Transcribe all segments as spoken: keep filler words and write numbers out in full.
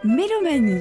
Mélomanie.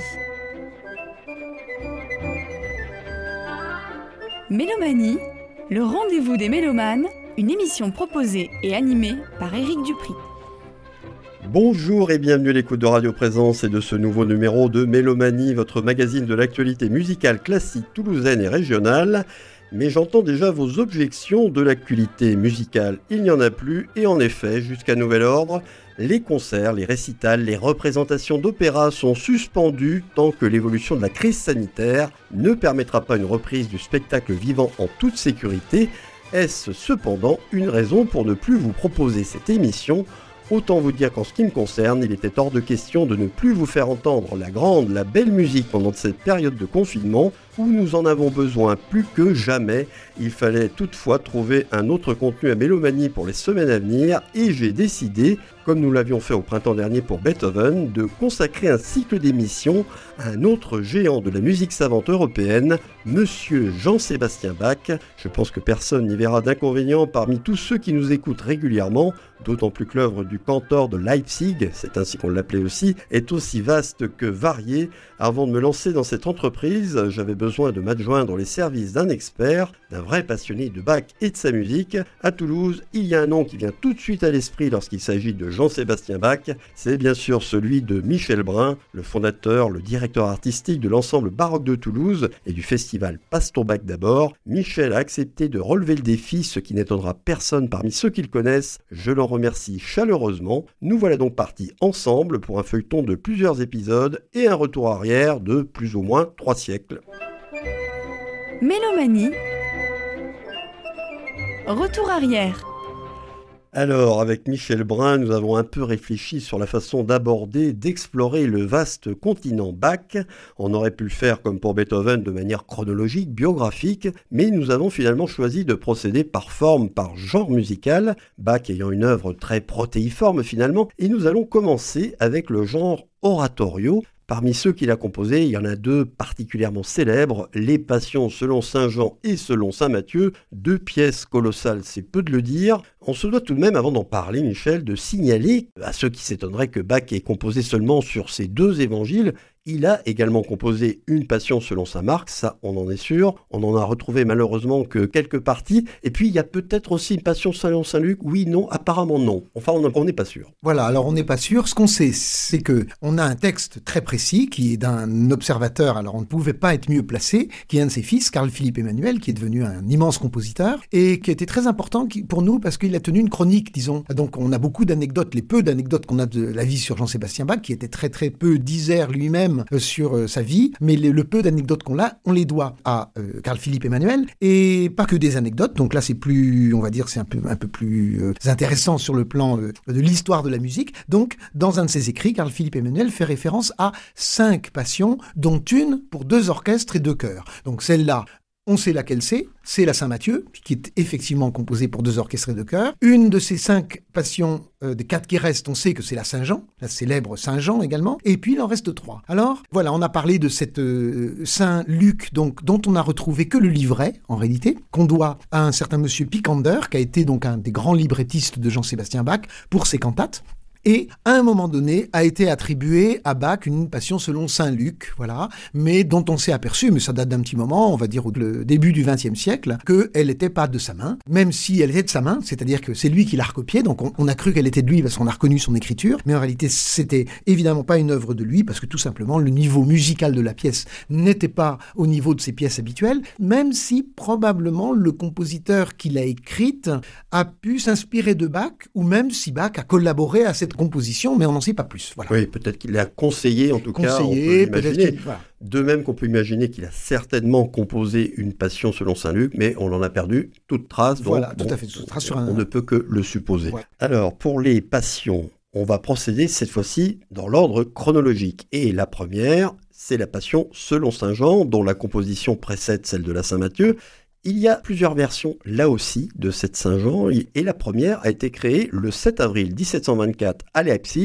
Mélomanie, le rendez-vous des mélomanes, une émission proposée et animée par Éric Dupri. Bonjour et bienvenue à l'écoute de Radio Présence et de ce nouveau numéro de Mélomanie, votre magazine de l'actualité musicale classique toulousaine et régionale. Mais j'entends déjà vos objections de l'actualité musicale, il n'y en a plus, et en effet, jusqu'à nouvel ordre, les concerts, les récitals, les représentations d'opéra sont suspendus tant que l'évolution de la crise sanitaire ne permettra pas une reprise du spectacle vivant en toute sécurité. Est-ce cependant une raison pour ne plus vous proposer cette émission ? Autant vous dire qu'en ce qui me concerne, il était hors de question de ne plus vous faire entendre la grande, la belle musique pendant cette période de confinement où nous en avons besoin plus que jamais. Il fallait toutefois trouver un autre contenu à Mélomanie pour les semaines à venir et j'ai décidé, comme nous l'avions fait au printemps dernier pour Beethoven, de consacrer un cycle d'émissions à un autre géant de la musique savante européenne, Monsieur Jean-Sébastien Bach. Je pense que personne n'y verra d'inconvénient parmi tous ceux qui nous écoutent régulièrement, d'autant plus que l'œuvre du cantor de Leipzig, c'est ainsi qu'on l'appelait aussi, est aussi vaste que variée. Avant de me lancer dans cette entreprise, j'avais besoin de m'adjoindre les services d'un expert, d'un vrai passionné de Bach et de sa musique. À Toulouse, il y a un nom qui vient tout de suite à l'esprit lorsqu'il s'agit de Jean-Sébastien Bach, c'est bien sûr celui de Michel Brun, le fondateur, le directeur artistique de l'ensemble baroque de Toulouse et du festival Passe ton Bach d'abord. Michel a accepté de relever le défi, ce qui n'étonnera personne parmi ceux qui le connaissent. Je l'en remercie chaleureusement. Nous voilà donc partis ensemble pour un feuilleton de plusieurs épisodes et un retour arrière de plus ou moins trois siècles. Mélomanie. Retour arrière. Alors, avec Michel Brun, nous avons un peu réfléchi sur la façon d'aborder, d'explorer le vaste continent Bach. On aurait pu le faire comme pour Beethoven de manière chronologique, biographique, mais nous avons finalement choisi de procéder par forme, par genre musical, Bach ayant une œuvre très protéiforme finalement, et nous allons commencer avec le genre oratorio. Parmi ceux qu'il a composés, il y en a deux particulièrement célèbres, Les Passions selon Saint Jean et selon Saint Matthieu, deux pièces colossales, c'est peu de le dire. On se doit tout de même, avant d'en parler, Michel, de signaler à ceux qui s'étonneraient que Bach ait composé seulement sur ces deux évangiles. Il a également composé une Passion selon saint Marc, ça on en est sûr. On en a retrouvé malheureusement que quelques parties. Et puis il y a peut-être aussi une Passion selon saint Luc. Oui, non, apparemment non. Enfin, on n'est pas sûr. Voilà, alors on n'est pas sûr. Ce qu'on sait, c'est que on a un texte très précis qui est d'un observateur, alors on ne pouvait pas être mieux placé, qui est un de ses fils, Carl-Philippe Emmanuel, qui est devenu un immense compositeur et qui était très important pour nous parce qu'il a tenu une chronique, disons. Donc on a beaucoup d'anecdotes, les peu d'anecdotes qu'on a de la vie sur Jean-Sébastien Bach, qui était très très peu disert lui-même sur euh, sa vie, mais le, le peu d'anecdotes qu'on a, on les doit à euh, Carl-Philippe Emmanuel, et pas que des anecdotes, donc là c'est plus, on va dire, c'est un peu, un peu plus euh, intéressant sur le plan euh, de l'histoire de la musique. Donc, dans un de ses écrits, Carl-Philippe Emmanuel fait référence à cinq passions, dont une pour deux orchestres et deux chœurs. Donc celle-là, on sait laquelle c'est, c'est la Saint-Matthieu, qui est effectivement composée pour deux orchestres et deux chœurs. Une de ces cinq passions, euh, des quatre qui restent, on sait que c'est la Saint-Jean, la célèbre Saint-Jean également, et puis il en reste trois. Alors, voilà, on a parlé de cette euh, Saint-Luc, donc, dont on n'a retrouvé que le livret, en réalité, qu'on doit à un certain monsieur Picander, qui a été donc un des grands librettistes de Jean-Sébastien Bach, pour ses cantates. Et, à un moment donné, a été attribuée à Bach une passion selon Saint Luc, voilà, mais dont on s'est aperçu, mais ça date d'un petit moment, on va dire au début du vingtième siècle, qu'elle n'était pas de sa main, même si elle était de sa main, c'est-à-dire que c'est lui qui l'a recopiée, donc on, on a cru qu'elle était de lui parce qu'on a reconnu son écriture, mais en réalité, c'était évidemment pas une œuvre de lui, parce que tout simplement, le niveau musical de la pièce n'était pas au niveau de ses pièces habituelles, même si probablement le compositeur qui l'a écrite a pu s'inspirer de Bach, ou même si Bach a collaboré à cette composition, mais on n'en sait pas plus. Voilà. Oui, peut-être qu'il l'a conseillé, en tout conseillé, cas, on peut l'imaginer. Voilà. De même qu'on peut imaginer qu'il a certainement composé une Passion selon saint Luc, mais on en a perdu toute trace. Donc, voilà, tout bon, à fait, toute trace sur un... on ne peut que le supposer. Ouais. Alors, pour les Passions, on va procéder cette fois-ci dans l'ordre chronologique. Et la première, c'est la Passion selon saint Jean, dont la composition précède celle de la Saint-Matthieu. Il y a plusieurs versions, là aussi, de cette Saint-Jean, et la première a été créée le sept avril dix-sept cent vingt-quatre à Leipzig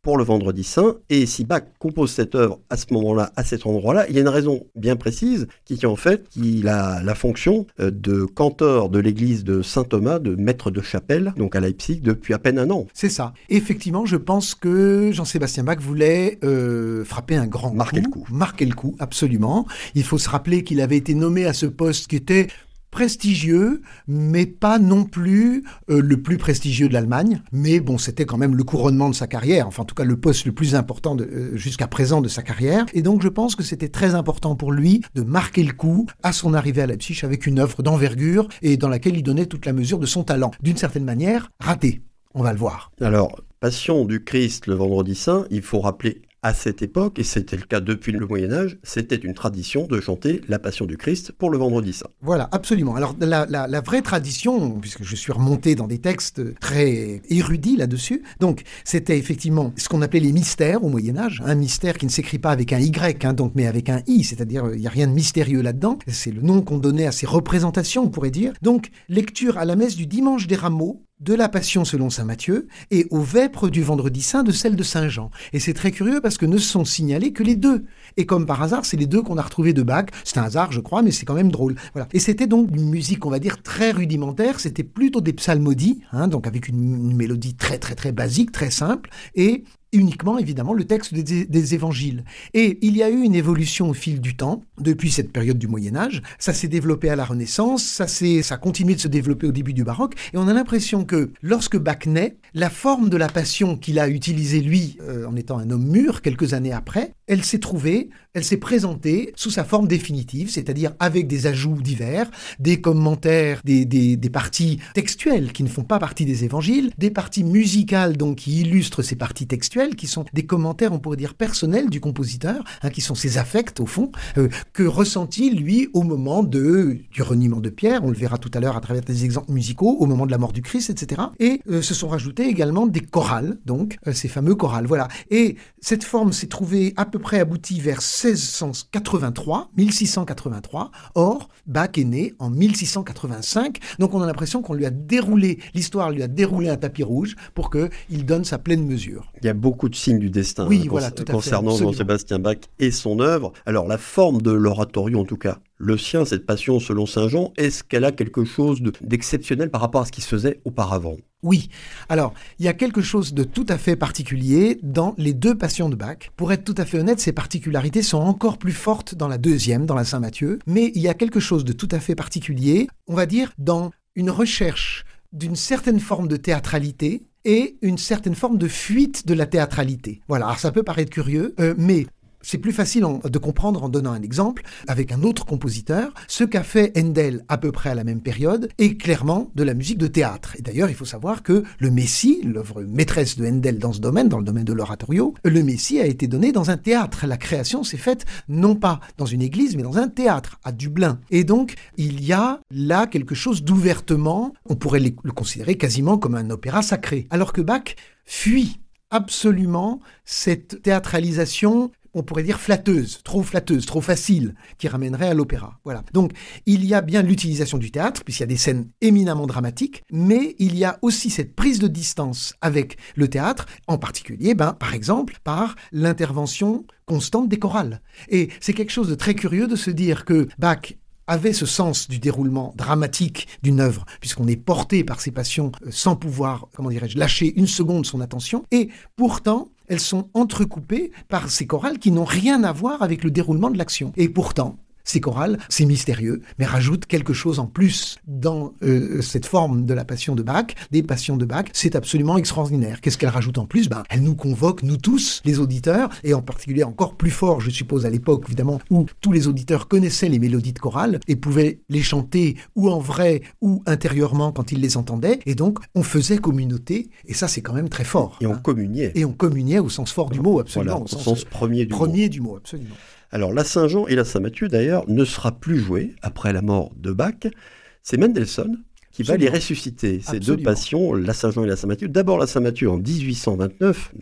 pour le Vendredi Saint. Et si Bach compose cette œuvre à ce moment-là, à cet endroit-là, il y a une raison bien précise qui est en fait qu'il a la fonction de cantor de l'église de Saint-Thomas, de maître de chapelle, donc à Leipzig, depuis à peine un an. C'est ça. Effectivement, je pense que Jean-Sébastien Bach voulait euh, frapper un grand marquer coup. le coup. Marquer le coup, absolument. Il faut se rappeler qu'il avait été nommé à ce poste qui était prestigieux, mais pas non plus euh, le plus prestigieux de l'Allemagne. Mais bon, c'était quand même le couronnement de sa carrière, enfin en tout cas le poste le plus important de, euh, jusqu'à présent de sa carrière. Et donc je pense que c'était très important pour lui de marquer le coup à son arrivée à Leipzig avec une œuvre d'envergure et dans laquelle il donnait toute la mesure de son talent. D'une certaine manière, raté. On va le voir. Alors, Passion du Christ le Vendredi Saint, il faut rappeler à cette époque, et c'était le cas depuis le Moyen-Âge, c'était une tradition de chanter la Passion du Christ pour le Vendredi Saint. Voilà, absolument. Alors, la, la, la vraie tradition, puisque je suis remonté dans des textes très érudits là-dessus, donc c'était effectivement ce qu'on appelait les mystères au Moyen-Âge, un mystère qui ne s'écrit pas avec un Y, hein, donc, mais avec un I, c'est-à-dire il n'y a rien de mystérieux là-dedans. C'est le nom qu'on donnait à ces représentations, on pourrait dire. Donc, lecture à la messe du dimanche des Rameaux, de la Passion selon saint Matthieu et aux vêpres du Vendredi Saint de celle de saint Jean. Et c'est très curieux parce que ne sont signalés que les deux. Et comme par hasard, c'est les deux qu'on a retrouvés de Bach. C'est un hasard, je crois, mais c'est quand même drôle. Voilà. Et c'était donc une musique, on va dire, très rudimentaire. C'était plutôt des psalmodies, hein, donc avec une, une mélodie très, très, très basique, très simple. Et uniquement, évidemment, le texte des, des évangiles. Et il y a eu une évolution au fil du temps, depuis cette période du Moyen-Âge. Ça s'est développé à la Renaissance, ça, s'est, ça a continué de se développer au début du baroque, et on a l'impression que lorsque Bach naît, la forme de la Passion qu'il a utilisée, lui, euh, en étant un homme mûr, quelques années après, elle s'est trouvée, elle s'est présentée sous sa forme définitive, c'est-à-dire avec des ajouts divers, des commentaires, des, des, des parties textuelles qui ne font pas partie des évangiles, des parties musicales donc qui illustrent ces parties textuelles, qui sont des commentaires, on pourrait dire, personnels du compositeur, hein, qui sont ses affects, au fond, euh, que ressentit, lui, au moment de, du reniement de Pierre, on le verra tout à l'heure à travers des exemples musicaux, au moment de la mort du Christ, et cetera. Et euh, se sont rajoutés également des chorales, donc, euh, ces fameux chorales, voilà. Et cette forme s'est trouvée à peu près aboutie vers seize cent quatre-vingt-trois, mille six cent quatre-vingt-trois. Or, Bach est né en mille six cent quatre-vingt-cinq, donc on a l'impression qu'on lui a déroulé, l'histoire lui a déroulé un tapis rouge pour qu'il donne sa pleine mesure. Il y a beaucoup de signes du destin, oui, hein, voilà, cons- tout à concernant fait, Jean-Sébastien Bach et son œuvre. Alors, la forme de l'oratorio, en tout cas, le sien, cette Passion selon saint Jean, est-ce qu'elle a quelque chose de, d'exceptionnel par rapport à ce qui se faisait auparavant ? Oui. Alors, il y a quelque chose de tout à fait particulier dans les deux Passions de Bach. Pour être tout à fait honnête, ces particularités sont encore plus fortes dans la deuxième, dans la Saint Matthieu. Mais il y a quelque chose de tout à fait particulier, on va dire, dans une recherche d'une certaine forme de théâtralité et une certaine forme de fuite de la théâtralité. Voilà, alors ça peut paraître curieux, euh, mais c'est plus facile en, de comprendre en donnant un exemple avec un autre compositeur. Ce qu'a fait Handel à peu près à la même période est clairement de la musique de théâtre. Et d'ailleurs, il faut savoir que le Messie, l'œuvre maîtresse de Handel dans ce domaine, dans le domaine de l'oratorio, le Messie a été donné dans un théâtre. La création s'est faite non pas dans une église, mais dans un théâtre à Dublin. Et donc, il y a là quelque chose d'ouvertement, on pourrait le considérer quasiment comme un opéra sacré. Alors que Bach fuit absolument cette théâtralisation, on pourrait dire flatteuse, trop flatteuse, trop facile, qui ramènerait à l'opéra. Voilà. Donc, il y a bien l'utilisation du théâtre, puisqu'il y a des scènes éminemment dramatiques, mais il y a aussi cette prise de distance avec le théâtre, en particulier, ben, par exemple, par l'intervention constante des chorales. Et c'est quelque chose de très curieux de se dire que Bach avait ce sens du déroulement dramatique d'une œuvre, puisqu'on est porté par ses passions sans pouvoir, comment dirais-je, lâcher une seconde son attention, et pourtant, elles sont entrecoupées par ces chorales qui n'ont rien à voir avec le déroulement de l'action. Et pourtant, ces chorales, c'est mystérieux, mais rajoutent quelque chose en plus dans euh, cette forme de la passion de Bach, des passions de Bach. C'est absolument extraordinaire. Qu'est-ce qu'elle rajoute en plus ? Ben, elle nous convoque, nous tous, les auditeurs, et en particulier encore plus fort, je suppose, à l'époque, évidemment, où tous les auditeurs connaissaient les mélodies de chorale et pouvaient les chanter ou en vrai ou intérieurement quand ils les entendaient. Et donc, on faisait communauté, et ça, c'est quand même très fort. Et on hein. communiait. Et on communiait au sens fort du mot, absolument. Voilà, au sens, sens premier du premier mot. du mot, absolument. Alors, la Saint-Jean et la Saint-Matthieu, d'ailleurs, ne sera plus jouée après la mort de Bach. C'est Mendelssohn qui Absolument. va les ressusciter, ces Absolument. deux passions, la Saint-Jean et la Saint-Matthieu. D'abord la Saint-Matthieu en dix-huit cent vingt-neuf, donc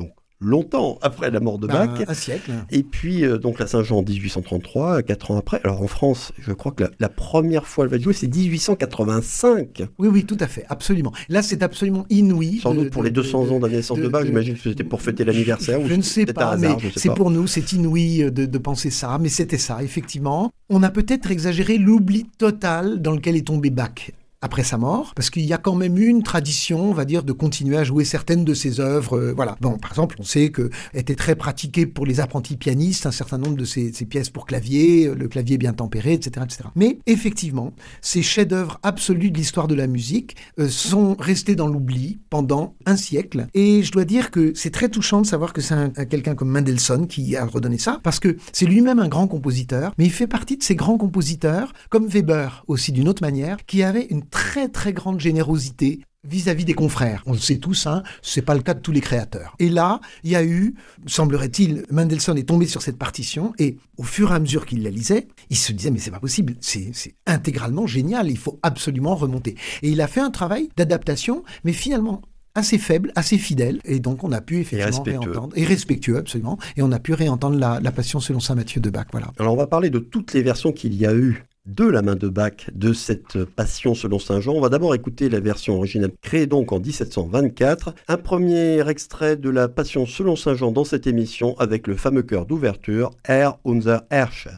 longtemps après la mort de Ben, Bach. un siècle. Et puis, euh, donc la Saint-Jean en dix-huit cent trente-trois, quatre ans après. Alors en France, je crois que la, la première fois elle va jouer, c'est dix-huit cent quatre-vingt-cinq. Oui, oui, tout à fait, absolument. Là, c'est absolument inouï. Sans de- doute pour de- les deux cents de- ans de la naissance de, de- Bach, de- j'imagine que c'était pour fêter l'anniversaire. Je, ou je ne sais peut-être pas, un mais hasard, je sais c'est pas. pour nous, c'est inouï de, de penser ça, mais c'était ça, effectivement. On a peut-être exagéré l'oubli total dans lequel est tombé Bach après sa mort, parce qu'il y a quand même eu une tradition, on va dire, de continuer à jouer certaines de ses œuvres. Euh, voilà. Bon, par exemple, on sait que était très pratiqué pour les apprentis pianistes, un certain nombre de ses, ses pièces pour clavier, euh, le clavier bien tempéré, et cetera, et cetera. Mais effectivement, ces chefs-d'œuvre absolus de l'histoire de la musique euh, sont restés dans l'oubli pendant un siècle. Et je dois dire que c'est très touchant de savoir que c'est un, un- quelqu'un comme Mendelssohn qui a redonné ça, parce que c'est lui-même un grand compositeur, mais il fait partie de ces grands compositeurs, comme Weber aussi d'une autre manière, qui avait une très très grande générosité vis-à-vis des confrères. On le sait tous, hein, c'est pas le cas de tous les créateurs. Et là, il y a eu, semblerait-il, Mendelssohn est tombé sur cette partition et au fur et à mesure qu'il la lisait, il se disait mais c'est pas possible, c'est, c'est intégralement génial, il faut absolument remonter. Et il a fait un travail d'adaptation, mais finalement assez faible, assez fidèle, et donc on a pu effectivement respectueux. réentendre, et respectueux absolument, et on a pu réentendre la, la Passion selon saint Matthieu de Bach, voilà. Alors on va parler de toutes les versions qu'il y a eu de la main de Bach de cette Passion selon saint Jean. On va d'abord écouter la version originale créée donc en dix-sept cent vingt-quatre. Un premier extrait de la Passion selon saint Jean dans cette émission avec le fameux chœur d'ouverture Herr unser Herrscher.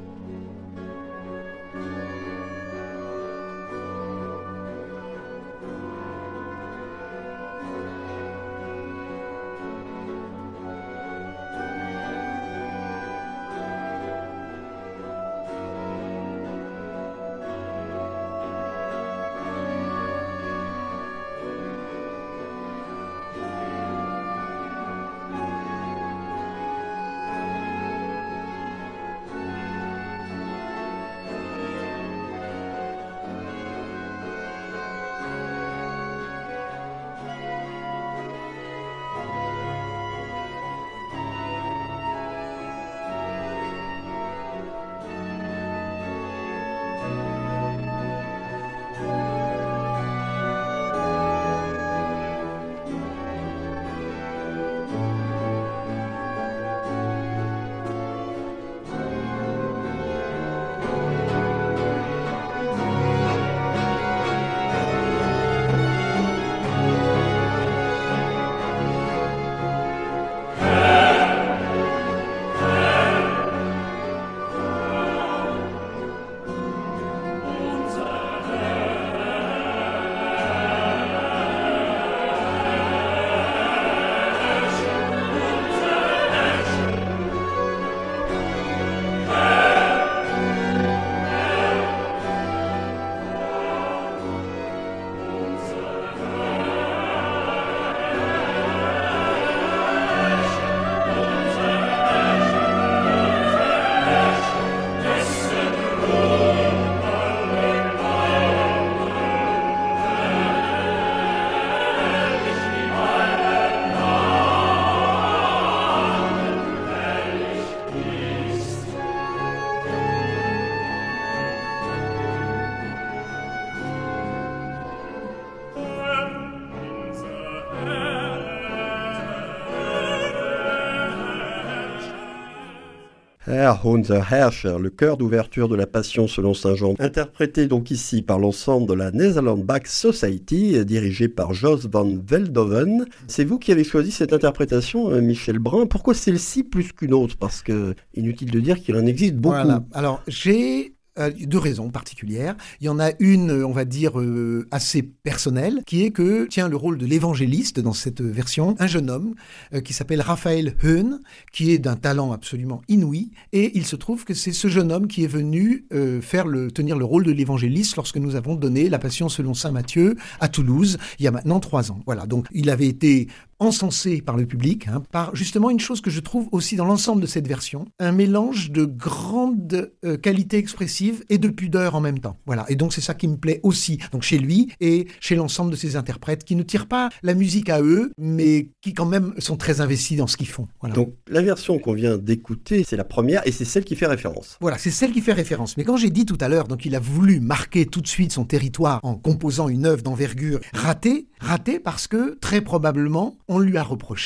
Herr unser Herrscher, le chœur d'ouverture de la Passion selon saint Jean, interprété donc ici par l'ensemble de la Netherlands Bach Society, dirigé par Jos van Veldhoven. C'est vous qui avez choisi cette interprétation, Michel Brun. Pourquoi celle-ci plus qu'une autre? Parce que, inutile de dire qu'il en existe beaucoup. Voilà. Alors, j'ai Euh, deux raisons particulières. Il y en a une, on va dire, euh, assez personnelle, qui est que tient le rôle de l'évangéliste dans cette version, un jeune homme euh, qui s'appelle Raphaël Höhn, qui est d'un talent absolument inouï, et il se trouve que c'est ce jeune homme qui est venu euh, faire le, tenir le rôle de l'évangéliste lorsque nous avons donné la Passion selon saint Matthieu à Toulouse, il y a maintenant trois ans. Voilà, donc il avait été encensé par le public, hein, par justement une chose que je trouve aussi dans l'ensemble de cette version, un mélange de grande euh, qualité expressive et de pudeur en même temps. Voilà, et donc c'est ça qui me plaît aussi, donc chez lui et chez l'ensemble de ses interprètes qui ne tirent pas la musique à eux, mais qui quand même sont très investis dans ce qu'ils font. Voilà. Donc la version qu'on vient d'écouter, c'est la première et c'est celle qui fait référence. Voilà, c'est celle qui fait référence. Mais quand j'ai dit tout à l'heure, donc il a voulu marquer tout de suite son territoire en composant une œuvre d'envergure ratée, ratée parce que très probablement on lui a reproché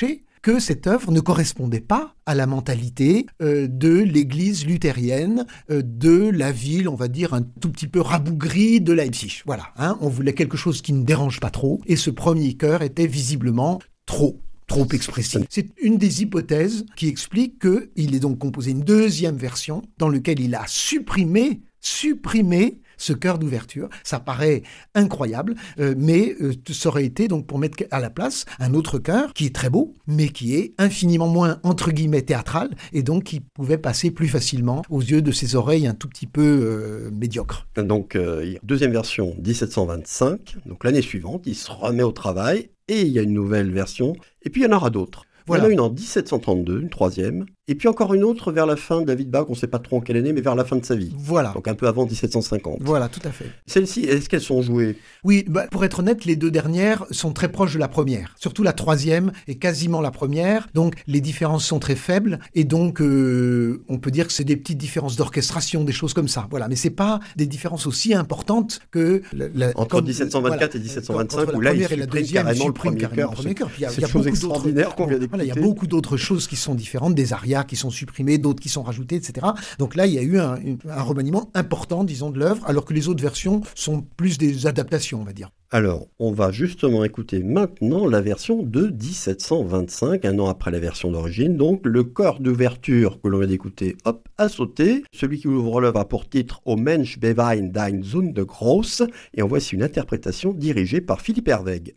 que cette œuvre ne correspondait pas à la mentalité euh, de l'église luthérienne, euh, de la ville, on va dire, un tout petit peu rabougrie de Leipzig. Voilà, hein, on voulait quelque chose qui ne dérange pas trop, et ce premier chœur était visiblement trop. trop expressif. C'est une des hypothèses qui explique qu'il est donc composé une deuxième version dans laquelle il a supprimé, supprimé ce chœur d'ouverture. Ça paraît incroyable, euh, mais euh, ça aurait été donc pour mettre à la place un autre chœur qui est très beau, mais qui est infiniment moins, entre guillemets, théâtral, et donc qui pouvait passer plus facilement aux yeux de ses oreilles un tout petit peu euh, médiocres. Donc, euh, deuxième version, dix-sept cent vingt-cinq, donc l'année suivante, il se remet au travail, et il y a une nouvelle version, et puis il y en aura d'autres. Voilà. Il y en a une en dix-sept cent trente-deux, une troisième, et puis encore une autre vers la fin de David Bach, on ne sait pas trop en quelle année, mais vers la fin de sa vie. Voilà. Donc un peu avant dix-sept cent cinquante. Voilà, tout à fait. Celles-ci, est-ce qu'elles sont jouées ? Oui, bah, pour être honnête, les deux dernières sont très proches de la première. Surtout la troisième est quasiment la première, donc les différences sont très faibles, et donc euh, on peut dire que c'est des petites différences d'orchestration, des choses comme ça. Voilà, mais c'est pas des différences aussi importantes que... La, la, Entre comme, dix-sept cent vingt-quatre voilà, et dix-sept cent vingt-cinq, où là, il supprime carrément le premier cœur. C'est une chose extraordinaire qu'on vient d'écouter. Voilà, il y a beaucoup d'autres choses qui sont différentes, des arias qui sont supprimées, d'autres qui sont rajoutées, et cetera. Donc là, il y a eu un, un remaniement important, disons, de l'œuvre, alors que les autres versions sont plus des adaptations, on va dire. Alors, on va justement écouter maintenant la version de dix-sept cent vingt-cinq, un an après la version d'origine. Donc, le chœur d'ouverture que l'on vient d'écouter, hop, a sauté. Celui qui ouvre l'œuvre a pour titre « O Mensch beweint dein Sünde groß » et en voici une interprétation dirigée par Philippe Herwegh.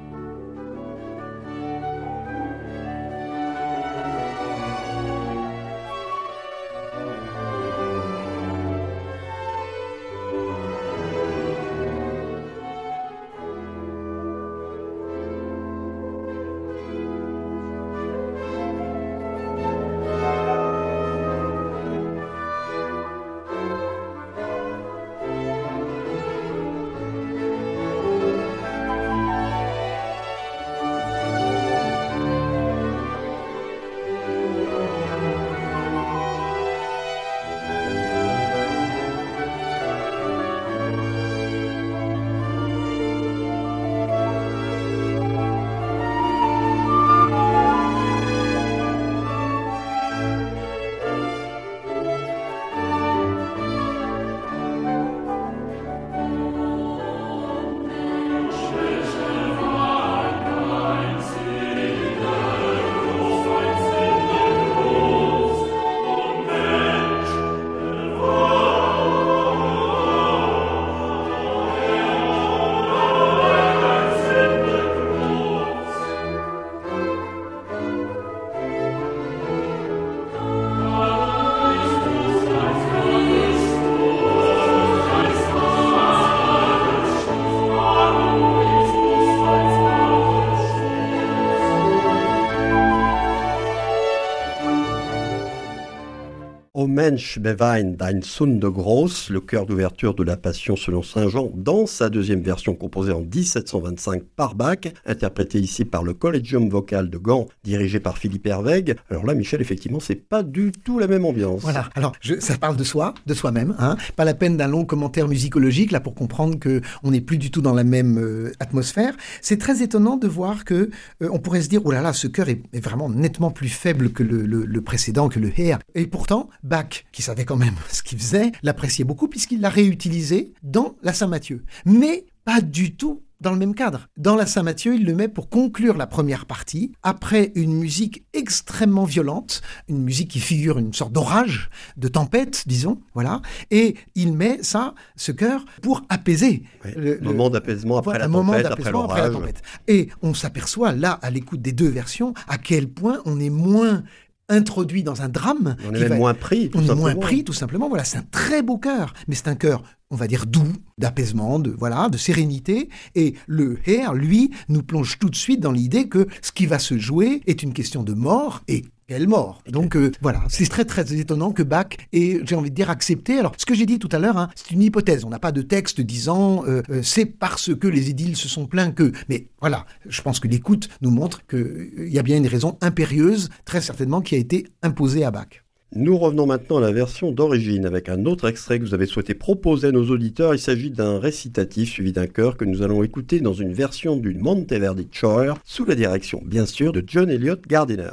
O Mensch beweint dein Sünde groß, le chœur d'ouverture de la Passion selon saint Jean, dans sa deuxième version composée en dix-sept cent vingt-cinq par Bach, interprétée ici par le Collegium Vocal de Gand, dirigé par Philippe Herwegh. Alors là, Michel, effectivement, c'est pas du tout la même ambiance. Voilà, alors je, ça parle de soi, de soi-même, hein. Pas la peine d'un long commentaire musicologique, là, pour comprendre qu'on n'est plus du tout dans la même euh, atmosphère. C'est très étonnant de voir que euh, on pourrait se dire, oh là là, ce chœur est, est vraiment nettement plus faible que le, le, le précédent, que le Heer. Et pourtant, Bach, qui savait quand même ce qu'il faisait, l'appréciait beaucoup puisqu'il l'a réutilisé dans la Saint-Matthieu. Mais pas du tout dans le même cadre. Dans la Saint-Matthieu, il le met pour conclure la première partie, après une musique extrêmement violente, une musique qui figure une sorte d'orage, de tempête, disons, voilà, et il met ça, ce chœur, pour apaiser. Oui, le, le moment d'apaisement après, voilà, la tempête, après l'orage. Après la tempête. Et on s'aperçoit, là, à l'écoute des deux versions, à quel point on est moins introduit dans un drame. On est même va... moins pris, tout on simplement. On est moins pris, tout simplement. Voilà, c'est un très beau chœur, mais c'est un chœur, on va dire, doux, d'apaisement, de, voilà, de sérénité. Et le Heer, lui, nous plonge tout de suite dans l'idée que ce qui va se jouer est une question de mort, et quelle mort. Donc euh, voilà, c'est très très étonnant que Bach ait, j'ai envie de dire, accepté. Alors, ce que j'ai dit tout à l'heure, hein, c'est une hypothèse. On n'a pas de texte disant euh, euh, c'est parce que les édiles se sont plaints que. Mais voilà, je pense que l'écoute nous montre qu'il euh, y a bien une raison impérieuse, très certainement, qui a été imposée à Bach. Nous revenons maintenant à la version d'origine avec un autre extrait que vous avez souhaité proposer à nos auditeurs. Il s'agit d'un récitatif suivi d'un chœur que nous allons écouter dans une version du Monteverdi Choir sous la direction, bien sûr, de John Eliot Gardiner.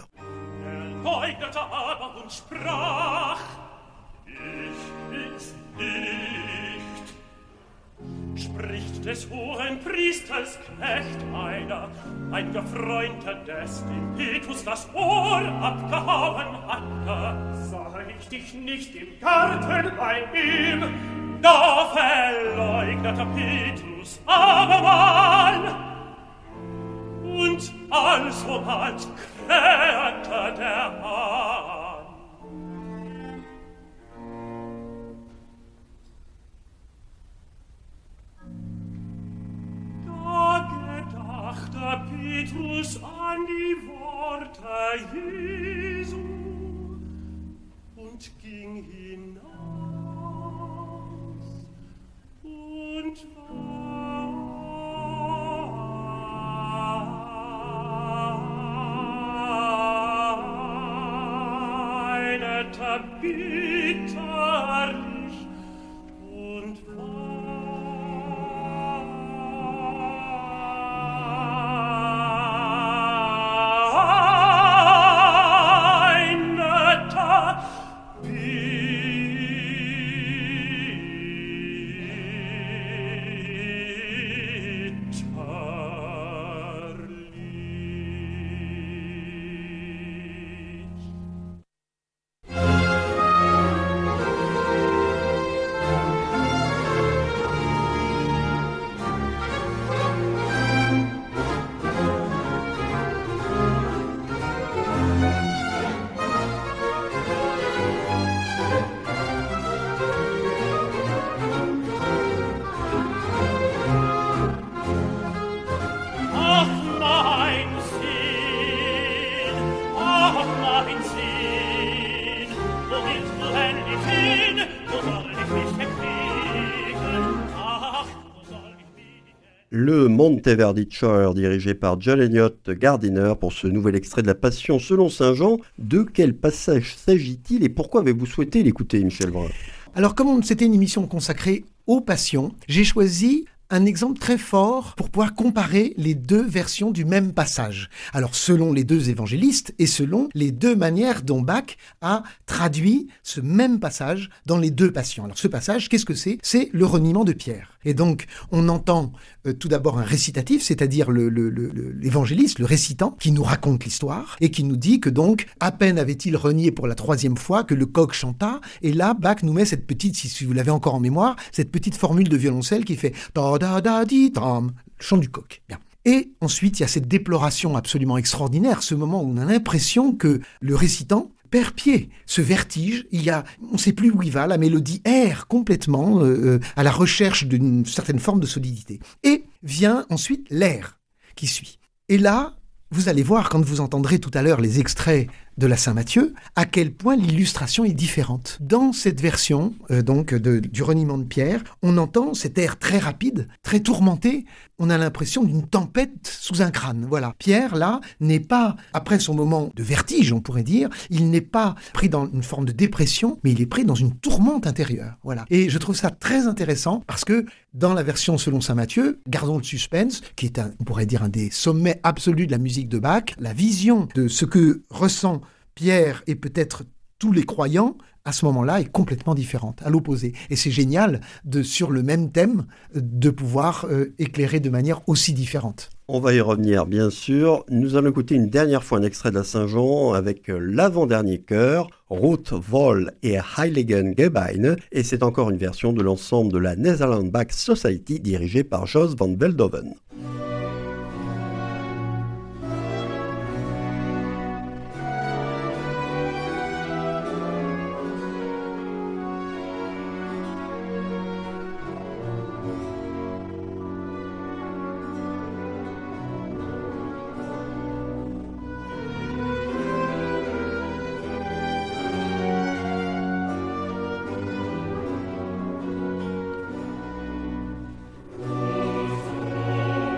Spricht des hohen Priesters Knecht einer, ein Gefreunter des, dem Petrus das Ohr abgehauen hatte. Sah ich dich nicht im Garten bei ihm, da verleugnete Petrus abermal. Und alsobald krähte der Hahn. Da Petrus an die Worte Jesu und ging hinaus und weinete bitterlich und Le Monteverdi Choir dirigé par John Eliot Gardiner pour ce nouvel extrait de la Passion selon saint Jean. De quel passage s'agit-il et pourquoi avez-vous souhaité l'écouter, Michel Brun? Alors, comme c'était une émission consacrée aux passions, j'ai choisi un exemple très fort pour pouvoir comparer les deux versions du même passage. Alors, selon les deux évangélistes et selon les deux manières dont Bach a traduit ce même passage dans les deux passions. Alors, ce passage, qu'est-ce que c'est? C'est le reniement de Pierre. Et donc, on entend euh, tout d'abord un récitatif, c'est-à-dire le, le, le, l'évangéliste, le récitant, qui nous raconte l'histoire et qui nous dit que donc, à peine avait-il renié pour la troisième fois que le coq chanta. Et là, Bach nous met cette petite, si vous l'avez encore en mémoire, cette petite formule de violoncelle qui fait da da da di tam, le chant du coq. Bien. Et ensuite, il y a cette déploration absolument extraordinaire, ce moment où on a l'impression que le récitant perd pied, ce vertige, il y a, on ne sait plus où il va, la mélodie erre complètement euh, à la recherche d'une certaine forme de solidité. Et vient ensuite l'air qui suit. Et là, vous allez voir, quand vous entendrez tout à l'heure les extraits de la Saint-Matthieu, à quel point l'illustration est différente. Dans cette version euh, donc de, du reniement de Pierre, on entend cet air très rapide, très tourmenté. On a l'impression d'une tempête sous un crâne. Voilà. Pierre, là, n'est pas, après son moment de vertige, on pourrait dire, il n'est pas pris dans une forme de dépression, mais il est pris dans une tourmente intérieure. Voilà. Et je trouve ça très intéressant parce que dans la version selon saint Matthieu, gardons le suspense, qui est, un, on pourrait dire, un des sommets absolus de la musique de Bach, la vision de ce que ressent Pierre et peut-être tous les croyants, à ce moment-là, est complètement différente, à l'opposé. Et c'est génial, de, sur le même thème, de pouvoir euh, éclairer de manière aussi différente. On va y revenir, bien sûr. Nous allons écouter une dernière fois un extrait de la Saint-Jean avec l'avant-dernier chœur, Ruth Wohl et Heiligen Gebeine, et c'est encore une version de l'ensemble de la Netherland Bach Society dirigée par Jos van Veldhoven. Oh,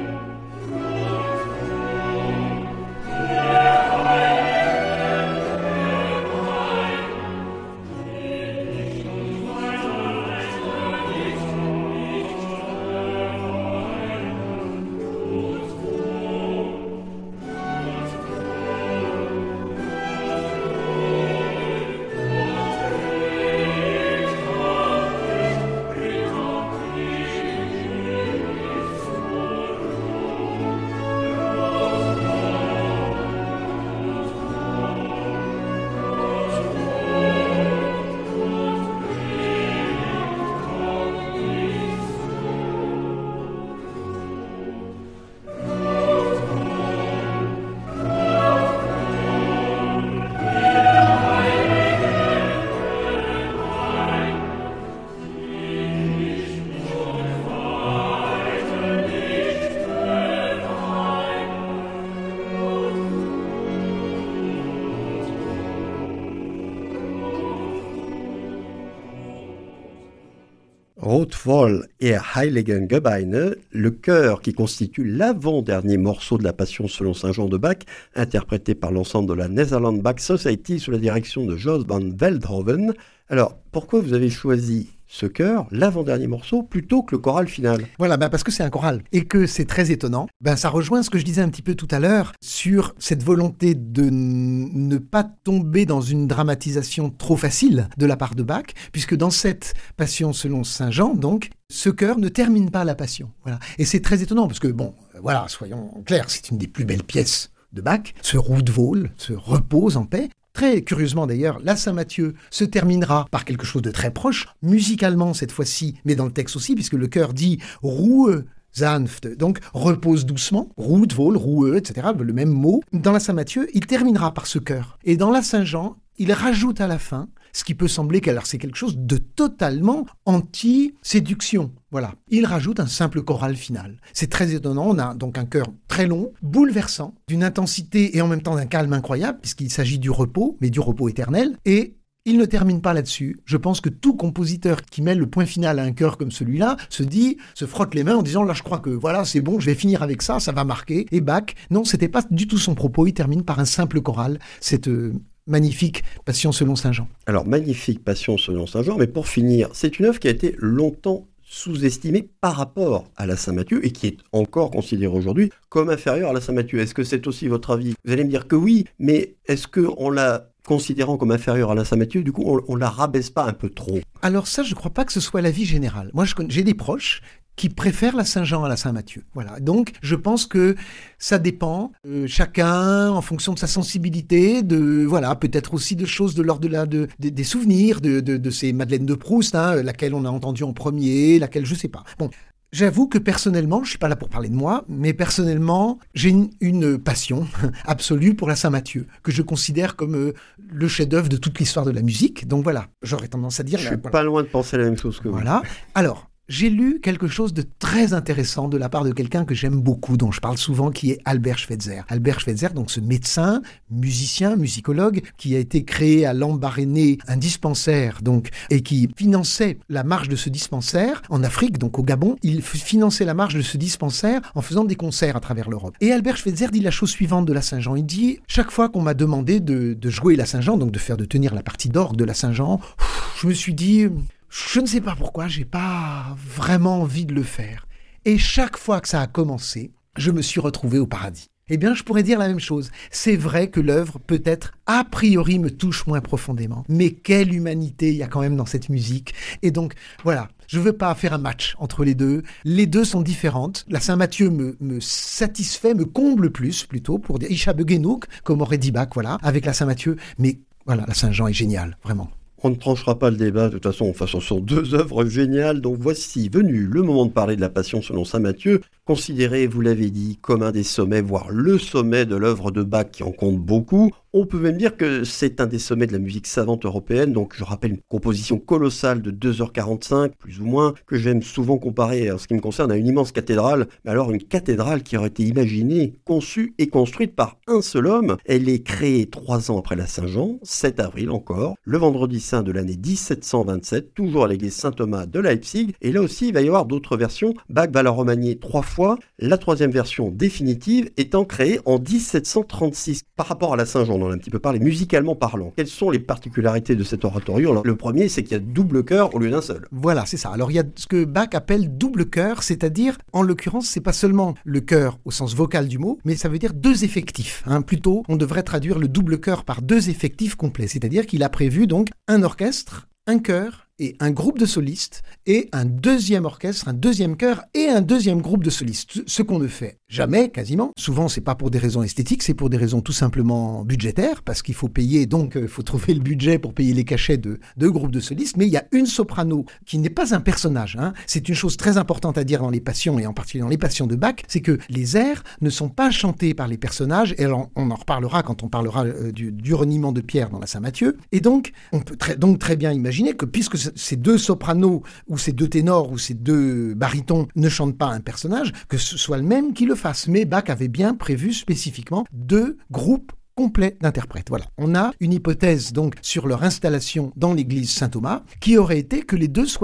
Rotvoll et Heiligen Gebeine, le chœur qui constitue l'avant-dernier morceau de la Passion selon saint Jean de Bach, interprété par l'ensemble de la Netherlands Bach Society sous la direction de Jos van Veldhoven. Alors, pourquoi vous avez choisi ce chœur, l'avant-dernier morceau, plutôt que le choral final? Voilà, ben parce que c'est un choral et que c'est très étonnant. Ben ça rejoint ce que je disais un petit peu tout à l'heure sur cette volonté de n- ne pas tomber dans une dramatisation trop facile de la part de Bach, puisque dans cette Passion selon saint Jean, donc, ce chœur ne termine pas la Passion. Voilà. Et c'est très étonnant parce que, bon, voilà, soyons clairs, c'est une des plus belles pièces de Bach. Ce Rotvoll se repose en paix. Très curieusement d'ailleurs, la Saint-Matthieu se terminera par quelque chose de très proche, musicalement cette fois-ci, mais dans le texte aussi, puisque le chœur dit « Ruhe sanft », donc « repose doucement », « Rotvoll »,« Ruhe », et cetera, le même mot. Dans la Saint-Matthieu, il terminera par ce chœur. Et dans la Saint-Jean, il rajoute à la fin, ce qui peut sembler que alors, c'est quelque chose de totalement anti-séduction. Voilà. Il rajoute un simple choral final. C'est très étonnant. On a donc un chœur très long, bouleversant, d'une intensité et en même temps d'un calme incroyable, puisqu'il s'agit du repos, mais du repos éternel. Et il ne termine pas là-dessus. Je pense que tout compositeur qui met le point final à un chœur comme celui-là se dit, se frotte les mains en disant, là je crois que voilà, c'est bon, je vais finir avec ça, ça va marquer. Et Bach, non, c'était pas du tout son propos. Il termine par un simple choral. Cette euh, magnifique Passion selon saint Jean. Alors, magnifique Passion selon saint Jean, mais pour finir, c'est une œuvre qui a été longtemps sous-estimée par rapport à la Saint-Matthieu et qui est encore considérée aujourd'hui comme inférieure à la Saint-Matthieu. Est-ce que c'est aussi votre avis? Vous allez me dire que oui, mais est-ce qu'on la considérant comme inférieure à la Saint-Matthieu, du coup, on, on la rabaisse pas un peu trop? Alors ça, je ne crois pas que ce soit l'avis général. Moi, je connais, j'ai des proches qui préfèrent la Saint-Jean à la Saint-Matthieu. Voilà. Donc, je pense que ça dépend, euh, chacun, en fonction de sa sensibilité, de, voilà, peut-être aussi de choses de l'ordre de la, de, de, des souvenirs, de, de, de ces Madeleines de Proust, hein, laquelle on a entendu en premier, laquelle je sais pas. Bon. J'avoue que personnellement, je suis pas là pour parler de moi, mais personnellement, j'ai une, une passion absolue pour la Saint-Matthieu, que je considère comme euh, le chef-d'œuvre de toute l'histoire de la musique. Donc voilà, j'aurais tendance à dire... Je là, suis voilà. pas loin de penser la même chose que vous. Voilà. Alors, j'ai lu quelque chose de très intéressant de la part de quelqu'un que j'aime beaucoup, dont je parle souvent, qui est Albert Schweitzer. Albert Schweitzer, donc ce médecin, musicien, musicologue, qui a été créé à Lambaréné un dispensaire, donc, et qui finançait la marche de ce dispensaire en Afrique, donc au Gabon. Il finançait la marche de ce dispensaire en faisant des concerts à travers l'Europe. Et Albert Schweitzer dit la chose suivante de la Saint-Jean. Il dit, chaque fois qu'on m'a demandé de, de jouer la Saint-Jean, donc de faire, de tenir la partie d'orgue de la Saint-Jean, je me suis dit... Je ne sais pas pourquoi, j'ai pas vraiment envie de le faire. Et chaque fois que ça a commencé, je me suis retrouvé au paradis. Eh bien, je pourrais dire la même chose. C'est vrai que l'œuvre, peut-être, a priori, me touche moins profondément. Mais quelle humanité il y a quand même dans cette musique. Et donc, voilà, je ne veux pas faire un match entre les deux. Les deux sont différentes. La Saint-Matthieu me, me satisfait, me comble plus, plutôt, pour dire « Ich habe genug », comme aurait dit Bach, voilà, avec la Saint-Matthieu. Mais voilà, la Saint-Jean est géniale, vraiment. On ne tranchera pas le débat, de toute façon, enfin, ce sont deux œuvres géniales, donc voici venu le moment de parler de la Passion selon saint Matthieu, considéré, vous l'avez dit, comme un des sommets, voire le sommet de l'œuvre de Bach qui en compte beaucoup. On peut même dire que c'est un des sommets de la musique savante européenne, donc je rappelle une composition colossale de deux heures quarante-cinq, plus ou moins, que j'aime souvent comparer, en ce qui me concerne, à une immense cathédrale, mais alors une cathédrale qui aurait été imaginée, conçue et construite par un seul homme. Elle est créée trois ans après la Saint-Jean, sept avril encore, le vendredi saint de l'année dix-sept cent vingt-sept, toujours à l'église Saint-Thomas de Leipzig, et là aussi il va y avoir d'autres versions. Bach va la remanier trois fois, la troisième version définitive étant créée en dix-sept cent trente-six. Par rapport à la Saint-Jean, on en a un petit peu parlé, musicalement parlant. Quelles sont les particularités de cet oratorio? Alors, le premier, c'est qu'il y a double chœur au lieu d'un seul. Voilà, c'est ça. Alors, il y a ce que Bach appelle double chœur, c'est-à-dire, en l'occurrence, c'est pas seulement le chœur au sens vocal du mot, mais ça veut dire deux effectifs. Hein. Plutôt, on devrait traduire le double chœur par deux effectifs complets, c'est-à-dire qu'il a prévu donc un orchestre, un chœur et un groupe de solistes, et un deuxième orchestre, un deuxième chœur et un deuxième groupe de solistes. Ce qu'on ne fait jamais, quasiment. Souvent, c'est pas pour des raisons esthétiques, c'est pour des raisons tout simplement budgétaires, parce qu'il faut payer, donc il faut trouver le budget pour payer les cachets de deux groupes de solistes. Mais il y a une soprano qui n'est pas un personnage. Hein. C'est une chose très importante à dire dans les passions, et en particulier dans les passions de Bach, c'est que les airs ne sont pas chantés par les personnages, et alors on en reparlera quand on parlera euh, du, du reniement de Pierre dans la Saint-Matthieu. Et donc, on peut très, donc très bien imaginer que puisque ces deux sopranos, ou ces deux ténors, ou ces deux barytons ne chantent pas un personnage, que ce soit le même qui le fasse. Mais Bach avait bien prévu spécifiquement deux groupes complets d'interprètes. Voilà. On a une hypothèse donc sur leur installation dans l'église Saint-Thomas qui aurait été que les deux soient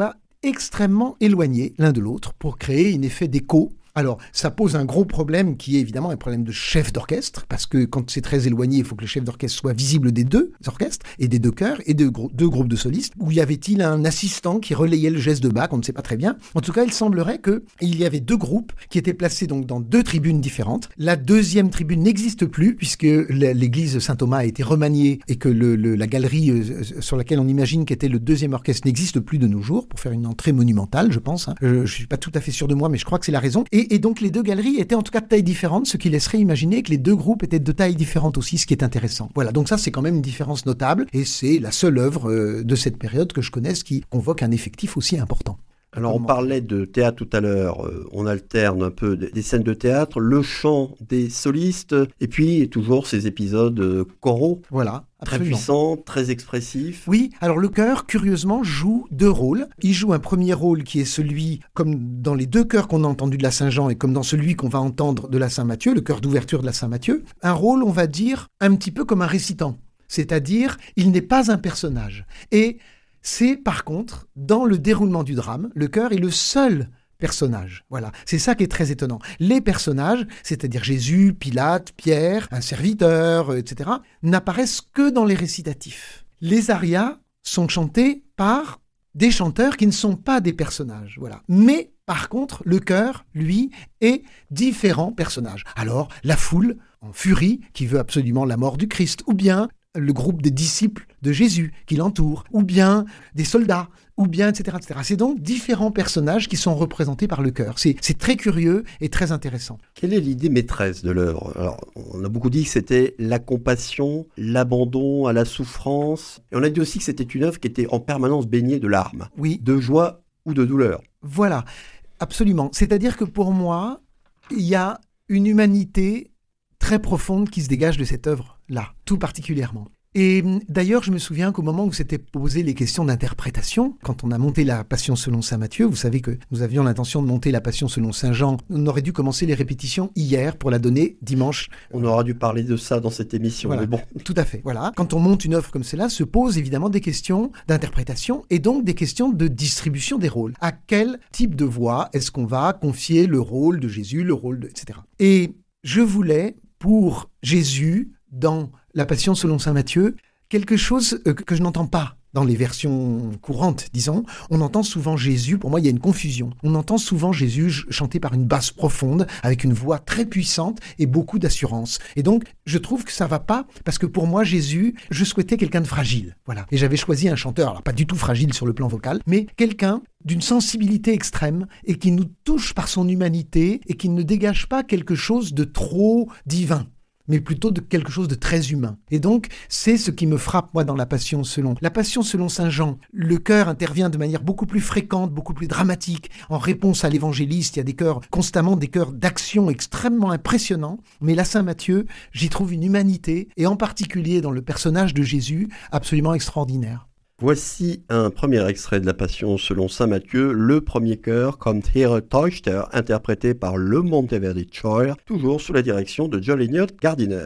extrêmement éloignés l'un de l'autre pour créer un effet d'écho. Alors, ça pose un gros problème qui est évidemment un problème de chef d'orchestre, parce que quand c'est très éloigné, il faut que le chef d'orchestre soit visible des deux orchestres, et des deux chœurs, et de gro- deux groupes de solistes. Où y avait-il un assistant qui relayait le geste de Bach? On ne sait pas très bien. En tout cas, il semblerait qu'il y avait deux groupes qui étaient placés donc dans deux tribunes différentes. La deuxième tribune n'existe plus, puisque l'église Saint-Thomas a été remaniée, et que le, le, la galerie euh, sur laquelle on imagine qu'était le deuxième orchestre n'existe plus de nos jours, pour faire une entrée monumentale, je pense. Hein. Je ne suis pas tout à fait sûr de moi, mais je crois que c'est la raison. Et Et donc les deux galeries étaient en tout cas de taille différente, ce qui laisserait imaginer que les deux groupes étaient de taille différente aussi, ce qui est intéressant. Voilà, donc ça c'est quand même une différence notable, et c'est la seule œuvre euh, de cette période que je connaisse qui convoque un effectif aussi important. Alors on parlait de théâtre tout à l'heure, euh, on alterne un peu des scènes de théâtre, le chant des solistes, et puis toujours ces épisodes euh, choraux. Voilà. Très Absolument. puissant, très expressif. Oui, alors le chœur, curieusement, joue deux rôles. Il joue un premier rôle qui est celui, comme dans les deux chœurs qu'on a entendus de la Saint-Jean et comme dans celui qu'on va entendre de la Saint-Matthieu, le chœur d'ouverture de la Saint-Matthieu, un rôle, on va dire, un petit peu comme un récitant. C'est-à-dire, il n'est pas un personnage. Et c'est, par contre, dans le déroulement du drame, le chœur est le seul personnage. Voilà, c'est ça qui est très étonnant. Les personnages, c'est-à-dire Jésus, Pilate, Pierre, un serviteur, et cetera, n'apparaissent que dans les récitatifs. Les arias sont chantés par des chanteurs qui ne sont pas des personnages. Voilà. Mais par contre, le chœur, lui, est différents personnages. Alors, la foule en furie qui veut absolument la mort du Christ, ou bien le groupe des disciples de Jésus qui l'entourent, ou bien des soldats, ou bien, et cetera, et cetera. C'est donc différents personnages qui sont représentés par le chœur. C'est, c'est très curieux et très intéressant. Quelle est l'idée maîtresse de l'œuvre? Alors, on a beaucoup dit que c'était la compassion, l'abandon à la souffrance. Et on a dit aussi que c'était une œuvre qui était en permanence baignée de larmes, Oui. de joie ou de douleur. Voilà, absolument. C'est-à-dire que pour moi, il y a une humanité très profonde qui se dégage de cette œuvre-là, tout particulièrement. Et d'ailleurs, je me souviens qu'au moment où s'étaient posées les questions d'interprétation, quand on a monté la Passion selon saint Matthieu, vous savez que nous avions l'intention de monter la Passion selon saint Jean, on aurait dû commencer les répétitions hier pour la donner dimanche. On aura dû parler de ça dans cette émission, Voilà, mais bon. Tout à fait, voilà. Quand on monte une œuvre comme celle-là, se posent évidemment des questions d'interprétation et donc des questions de distribution des rôles. À quel type de voix est-ce qu'on va confier le rôle de Jésus, le rôle de... et cetera. Et je voulais, pour Jésus, dans la Passion selon saint Matthieu, quelque chose que, que je n'entends pas dans les versions courantes, disons. On entend souvent Jésus, pour moi il y a une confusion, on entend souvent Jésus chanté par une basse profonde, avec une voix très puissante et beaucoup d'assurance. Et donc, je trouve que ça va pas, parce que pour moi, Jésus, je souhaitais quelqu'un de fragile. Voilà. Et j'avais choisi un chanteur, alors pas du tout fragile sur le plan vocal, mais quelqu'un d'une sensibilité extrême et qui nous touche par son humanité et qui ne dégage pas quelque chose de trop divin, mais plutôt de quelque chose de très humain. Et donc, c'est ce qui me frappe, moi, dans la Passion selon. La Passion selon saint Jean, le chœur intervient de manière beaucoup plus fréquente, beaucoup plus dramatique. En réponse à l'évangéliste, il y a des chœurs, constamment des chœurs d'action extrêmement impressionnants. Mais la Saint Matthieu, j'y trouve une humanité, et en particulier dans le personnage de Jésus, absolument extraordinaire. Voici un premier extrait de la Passion selon saint Matthieu, le premier chœur, Kommt her Täuchter, interprété par le Monteverdi Choir, toujours sous la direction de John Elliott Gardiner.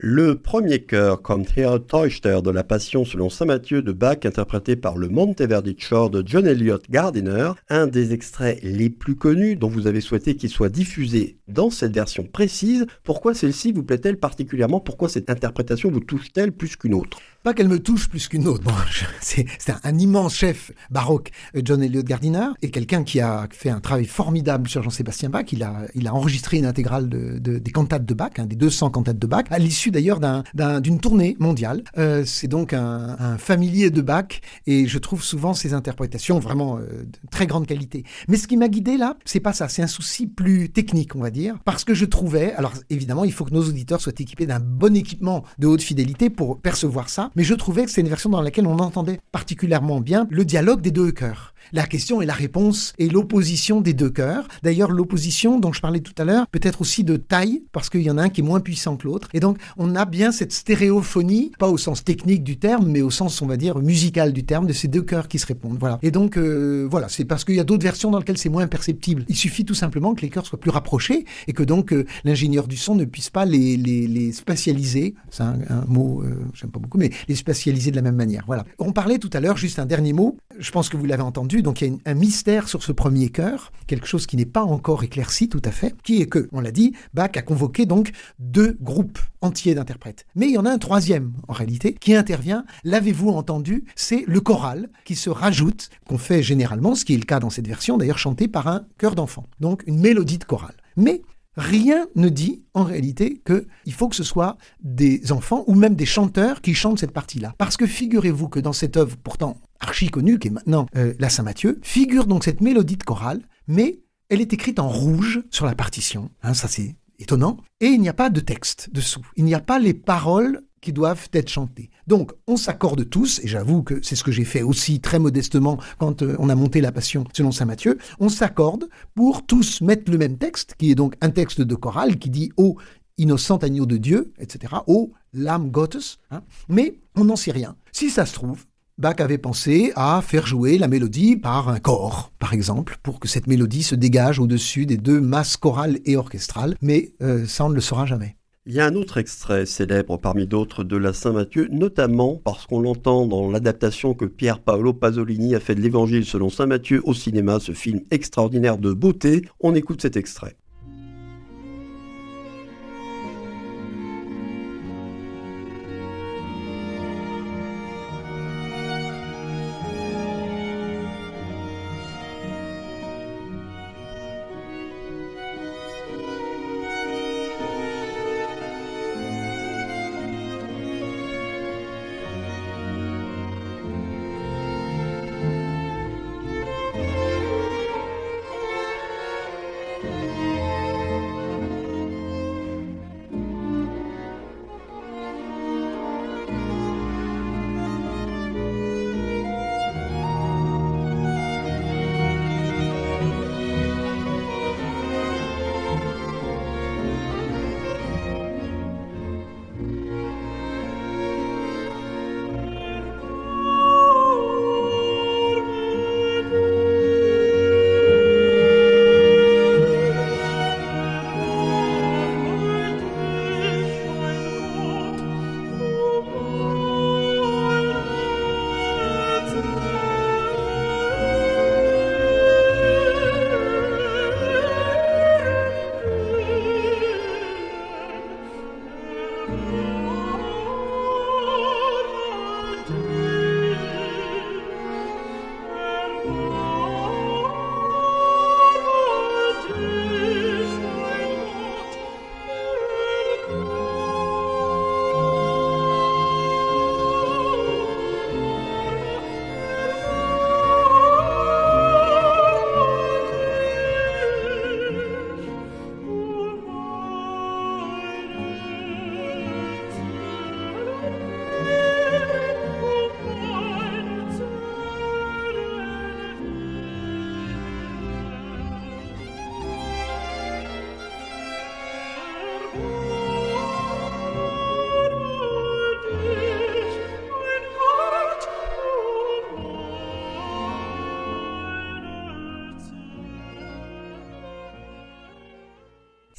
Le premier chœur, Kommt her, Täuschter, de la Passion selon saint Matthieu de Bach, interprété par le Monteverdi Choir de John Eliot Gardiner, un des extraits les plus connus dont vous avez souhaité qu'il soit diffusé dans cette version précise. Pourquoi celle-ci vous plaît-elle particulièrement? Pourquoi cette interprétation vous touche-t-elle plus qu'une autre? Pas qu'elle me touche plus qu'une autre. Bon, je- c'est, c'est un, un immense chef baroque, euh, John Eliot Gardiner, et quelqu'un qui a fait un travail formidable sur Jean-Sébastien Bach. Il a, il a enregistré une intégrale de, de- des cantates de Bach, hein, des deux cents cantates de Bach, à l'issue d'ailleurs d'un, d'un- d'une tournée mondiale. Euh, c'est donc un, un familier de Bach, et je trouve souvent ses interprétations vraiment euh, de très grande qualité. Mais ce qui m'a guidé là, c'est pas ça, c'est un souci plus technique, on va dire, parce que je trouvais, alors évidemment, il faut que nos auditeurs soient équipés d'un bon équipement de haute fidélité pour percevoir ça, mais je trouvais que c'est une version dans laquelle on entendait particulièrement bien le dialogue des deux chœurs. La question et la réponse et l'opposition des deux chœurs. D'ailleurs, l'opposition dont je parlais tout à l'heure peut être aussi de taille, parce qu'il y en a un qui est moins puissant que l'autre. Et donc, on a bien cette stéréophonie, pas au sens technique du terme, mais au sens, on va dire, musical du terme, de ces deux chœurs qui se répondent. Voilà. Et donc, euh, voilà, c'est parce qu'il y a d'autres versions dans lesquelles c'est moins perceptible. Il suffit tout simplement que les chœurs soient plus rapprochés et que donc euh, l'ingénieur du son ne puisse pas les, les, les spatialiser. C'est un, un mot, euh, j'aime pas beaucoup, mais les spatialiser de la même manière. Voilà. On parlait tout à l'heure, juste un dernier mot, je pense que vous l'avez entendu, donc il y a une- un mystère sur ce premier chœur, quelque chose qui n'est pas encore éclairci tout à fait, qui est que, on l'a dit, Bach a convoqué donc deux groupes entiers d'interprètes. Mais il y en a un troisième, en réalité, qui intervient, l'avez-vous entendu, c'est le choral qui se rajoute, qu'on fait généralement, ce qui est le cas dans cette version, d'ailleurs chanté par un chœur d'enfant. Donc une mélodie de chorale. Mais rien ne dit, en réalité, qu'il faut que ce soit des enfants ou même des chanteurs qui chantent cette partie-là. Parce que figurez-vous que dans cette œuvre, pourtant archi connue, qui est maintenant euh, la Saint-Matthieu, figure donc cette mélodie de chorale, mais elle est écrite en rouge sur la partition. Hein, ça, c'est étonnant. Et il n'y a pas de texte dessous. Il n'y a pas les paroles qui doivent être chantées. Donc, on s'accorde tous, et j'avoue que c'est ce que j'ai fait aussi très modestement quand euh, on a monté la Passion selon saint Matthieu, on s'accorde pour tous mettre le même texte, qui est donc un texte de chorale qui dit « Ô innocent agneau de Dieu », et cetera, « Ô Lamm Gottes hein », mais on n'en sait rien. Si ça se trouve, Bach avait pensé à faire jouer la mélodie par un corps, par exemple, pour que cette mélodie se dégage au-dessus des deux masses chorales et orchestrales, mais euh, ça on ne le saura jamais. Il y a un autre extrait célèbre parmi d'autres de la Saint-Matthieu, notamment parce qu'on l'entend dans l'adaptation que Pier Paolo Pasolini a fait de l'Évangile selon saint Matthieu au cinéma, ce film extraordinaire de beauté. On écoute cet extrait.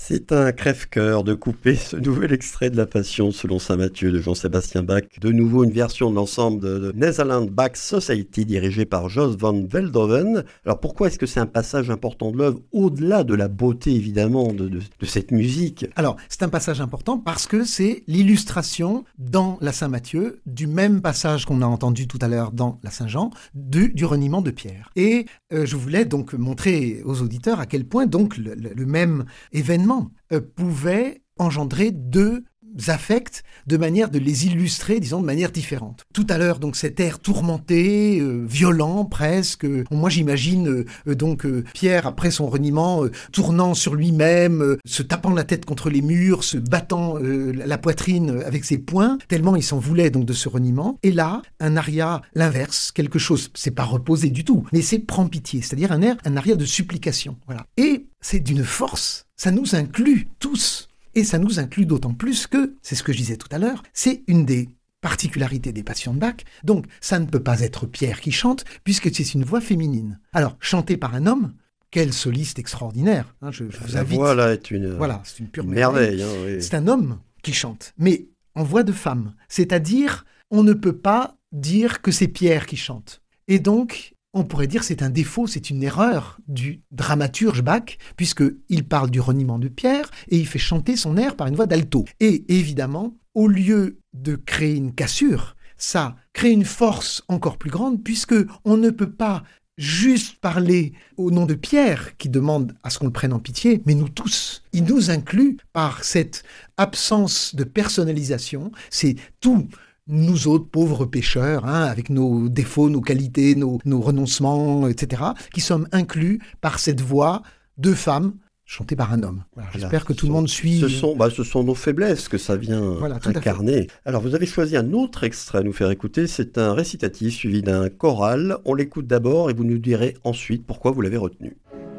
C'est un crève-cœur de couper ce nouvel extrait de la Passion selon saint Matthieu de Jean-Sébastien Bach. De nouveau une version de l'ensemble de Netherlands Bach Society dirigée par Jos van Veldhoven. Alors pourquoi est-ce que c'est un passage important de l'œuvre, au-delà de la beauté évidemment de, de, de cette musique? Alors c'est un passage important parce que c'est l'illustration dans la Saint Matthieu du même passage qu'on a entendu tout à l'heure dans la Saint Jean, du, du reniement de Pierre. Et euh, je voulais donc montrer aux auditeurs à quel point donc le, le, le même événement Euh, pouvait engendrer deux affects de manière de les illustrer, disons, de manière différente. Tout à l'heure, donc, cet air tourmenté, euh, violent presque. Moi, j'imagine euh, donc euh, Pierre, après son reniement, euh, tournant sur lui-même, euh, se tapant la tête contre les murs, se battant euh, la poitrine avec ses poings, tellement il s'en voulait donc de ce reniement. Et là, un aria l'inverse, quelque chose, c'est pas reposé du tout, mais c'est prend pitié, c'est-à-dire un air, un aria de supplication. Voilà. Et c'est d'une force, ça nous inclut tous. Et ça nous inclut d'autant plus que, c'est ce que je disais tout à l'heure, c'est une des particularités des Passions de Bach. Donc, ça ne peut pas être Pierre qui chante, puisque c'est une voix féminine. Alors, chantée par un homme, quel soliste extraordinaire. Hein, je, je vous La invite. voix, là, est une, voilà, c'est une pure une merveille. merveille. Hein, oui. C'est un homme qui chante, mais en voix de femme. C'est-à-dire, on ne peut pas dire que c'est Pierre qui chante. Et donc, on pourrait dire que c'est un défaut, c'est une erreur du dramaturge Bach, puisqu'il parle du reniement de Pierre et il fait chanter son air par une voix d'alto. Et évidemment, au lieu de créer une cassure, ça crée une force encore plus grande, puisqu'on ne peut pas juste parler au nom de Pierre, qui demande à ce qu'on le prenne en pitié, mais nous tous. Il nous inclut par cette absence de personnalisation, c'est tout. Nous autres pauvres pécheurs, hein, avec nos défauts, nos qualités, nos, nos renoncements, et cetera, qui sommes inclus par cette voix de femme chantée par un homme. Voilà, Voilà, j'espère que tout sont, le monde suit. Ce sont, bah, ce sont nos faiblesses que ça vient voilà, incarner. Alors vous avez choisi un autre extrait à nous faire écouter, c'est un récitatif suivi d'un choral. On l'écoute d'abord et vous nous direz ensuite pourquoi vous l'avez retenu.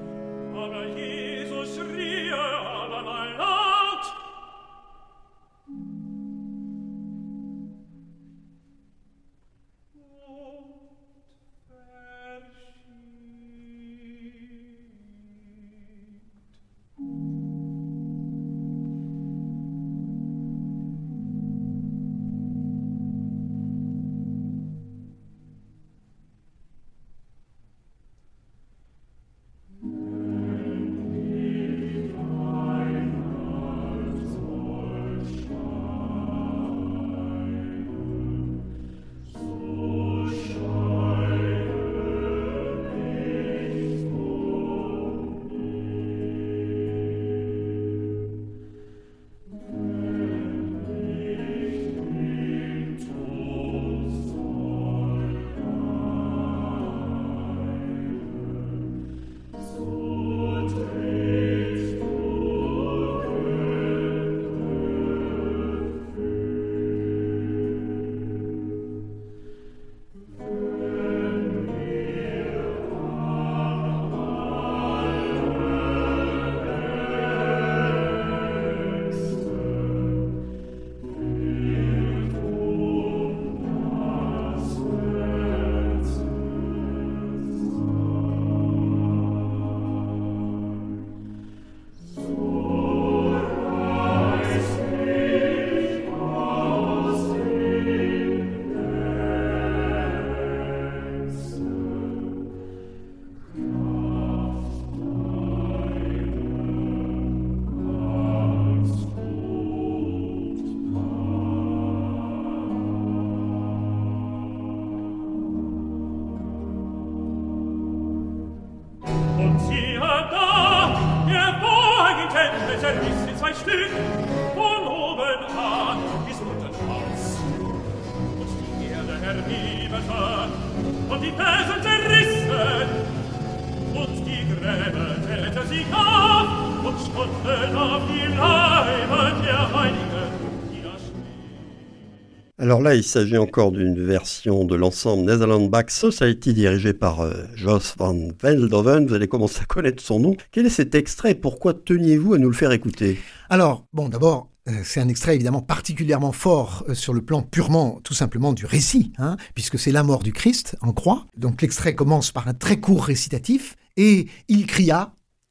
Alors là, il s'agit encore d'une version de l'ensemble Netherlands Bach Society dirigée par euh, Jos van Veldhoven. Vous allez commencer à connaître son nom. Quel est cet extrait et pourquoi teniez-vous à nous le faire écouter? Alors, bon, d'abord, euh, c'est un extrait évidemment particulièrement fort euh, sur le plan purement, tout simplement, du récit, hein, puisque c'est la mort du Christ en croix. Donc l'extrait commence par un très court récitatif et il cria.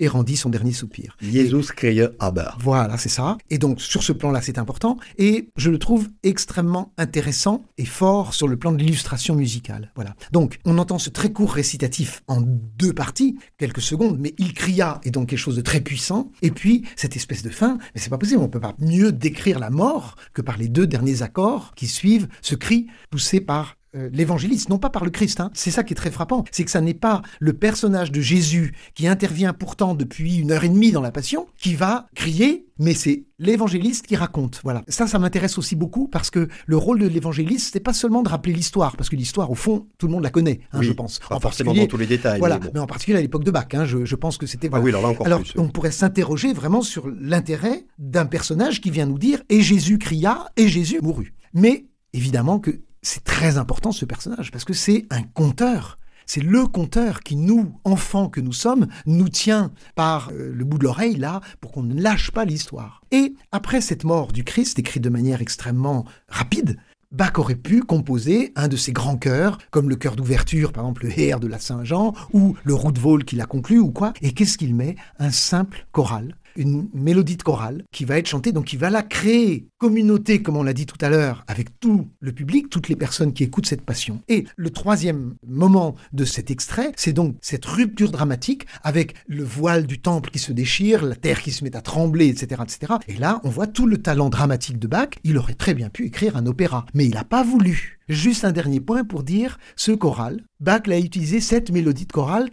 et rendit son dernier soupir. Jesus cria aber. Voilà, c'est ça. Et donc, sur ce plan-là, c'est important. Et je le trouve extrêmement intéressant et fort sur le plan de l'illustration musicale. Voilà. Donc, on entend ce très court récitatif en deux parties, quelques secondes, mais il cria est donc quelque chose de très puissant. Et puis, cette espèce de fin, mais c'est pas possible, on peut pas mieux décrire la mort que par les deux derniers accords qui suivent ce cri poussé par Euh, l'évangéliste, non pas par le Christ. Hein. C'est ça qui est très frappant, c'est que ça n'est pas le personnage de Jésus qui intervient pourtant depuis une heure et demie dans la Passion, qui va crier, mais c'est l'évangéliste qui raconte. Voilà. Ça, ça m'intéresse aussi beaucoup parce que le rôle de l'évangéliste, c'est pas seulement de rappeler l'histoire, parce que l'histoire, au fond, tout le monde la connaît, hein, oui, je pense. pas en forcément dans tous les détails. Voilà, mais, bon. mais en particulier à l'époque de Bach, hein, je, je pense que c'était... Voilà. Ah oui, alors là encore alors, plus. on pourrait s'interroger vraiment sur l'intérêt d'un personnage qui vient nous dire « Et Jésus cria, et Jésus mourut ». Mais évidemment que c'est très important ce personnage, parce que c'est un conteur. C'est le conteur qui, nous, enfants que nous sommes, nous tient par euh, le bout de l'oreille, là, pour qu'on ne lâche pas l'histoire. Et après cette mort du Christ, écrite de manière extrêmement rapide, Bach aurait pu composer un de ses grands chœurs, comme le chœur d'ouverture, par exemple le Heer de la Saint-Jean, ou le Roodvol qui l'a conclu, ou quoi. Et qu'est-ce qu'il met ? Un simple choral, une mélodie de chorale qui va être chantée, donc il va la créer, communauté, comme on l'a dit tout à l'heure, avec tout le public, toutes les personnes qui écoutent cette passion. Et le troisième moment de cet extrait, c'est donc cette rupture dramatique avec le voile du temple qui se déchire, la terre qui se met à trembler, et cetera, et cetera. Et là, on voit tout le talent dramatique de Bach. Il aurait très bien pu écrire un opéra, mais il n'a pas voulu. Juste un dernier point pour dire, ce choral, Bach l'a utilisé, cette mélodie de chorale,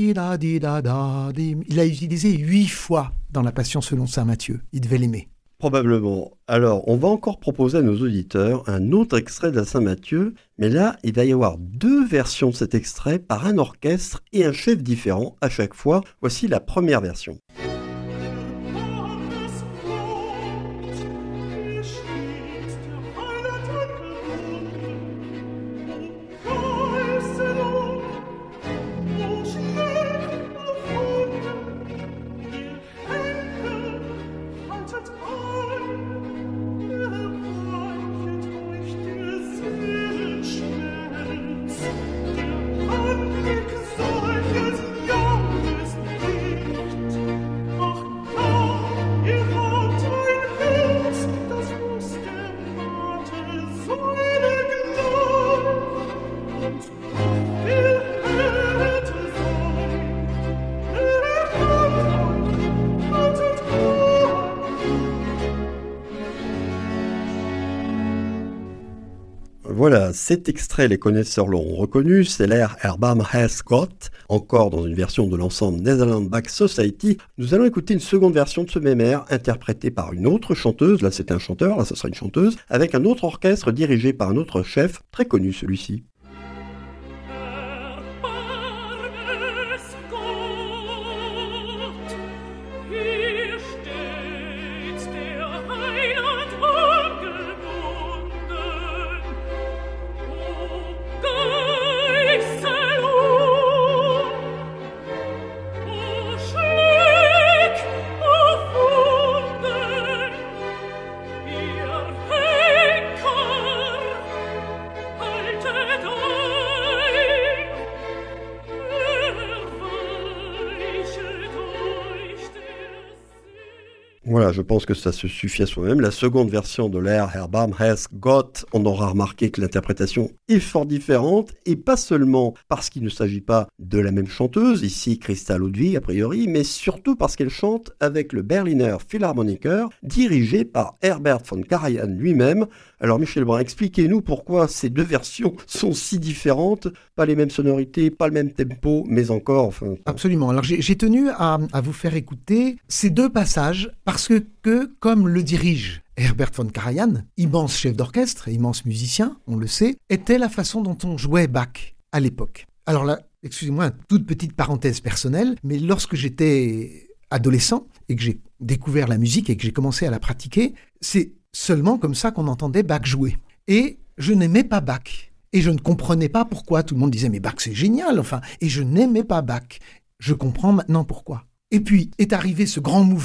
il l'a utilisé huit fois dans la Passion selon saint Matthieu. Il devait l'aimer. Probablement. Alors, on va encore proposer à nos auditeurs un autre extrait de la Saint-Matthieu, mais là, il va y avoir deux versions de cet extrait par un orchestre et un chef différent à chaque fois. Voici la première version. Voilà, cet extrait, les connaisseurs l'auront reconnu, c'est l'air Erbarm has Gott, encore dans une version de l'ensemble Netherlands Bach Society. Nous allons écouter une seconde version de ce même air, interprétée par une autre chanteuse, là c'est un chanteur, là ce sera une chanteuse, avec un autre orchestre dirigé par un autre chef, très connu celui-ci. Voilà, je pense que ça se suffit à soi-même. La seconde version de l'air Erbarm has Gott, on aura remarqué que l'interprétation est fort différente, et pas seulement parce qu'il ne s'agit pas de la même chanteuse, ici Christa Ludwig a priori, mais surtout parce qu'elle chante avec le Berliner Philharmoniker, dirigé par Herbert von Karajan lui-même. Alors Michel Brun, expliquez-nous pourquoi ces deux versions sont si différentes, pas les mêmes sonorités, pas le même tempo, mais encore... Enfin... Absolument, alors j'ai, j'ai tenu à, à vous faire écouter ces deux passages, parce que, que comme le dirige Herbert von Karajan, immense chef d'orchestre, immense musicien, on le sait, était la façon dont on jouait Bach à l'époque. Alors là, excusez-moi, une toute petite parenthèse personnelle, mais lorsque j'étais adolescent et que j'ai découvert la musique et que j'ai commencé à la pratiquer, c'est seulement comme ça qu'on entendait Bach jouer. Et je n'aimais pas Bach. Et je ne comprenais pas pourquoi. Tout le monde disait « mais Bach c'est génial !» Enfin, et je n'aimais pas Bach. Je comprends maintenant pourquoi. Et puis est arrivé ce grand mouvement